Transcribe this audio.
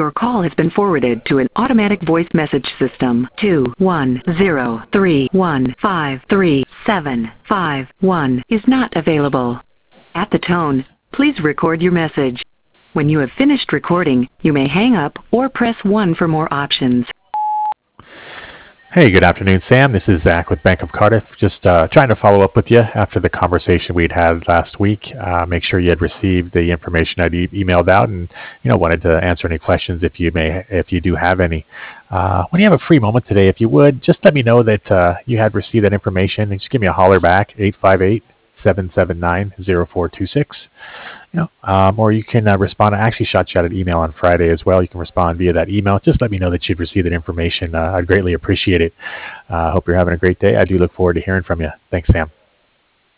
Your call has been forwarded to an automatic voice message system. 21031533751 is not available. At the tone, please record your message. When you have finished recording, you may hang up or press 1 for more options. Hey, good afternoon, Sam. This is Zach with Bank of Cardiff. Just trying to follow up with you after the conversation we'd had last week. Make sure you had received the information I'd emailed out, and wanted to answer any questions if you do have any. When you have a free moment today, if you would, just let me know that you had received that information, and just give me a holler back, 858-779-0426. Or you can respond. I actually shot you out an email on Friday as well. You can respond via that email. Just let me know that you've received that information. I'd greatly appreciate it. Hope you're having a great day. I do look forward to hearing from you. Thanks, Sam.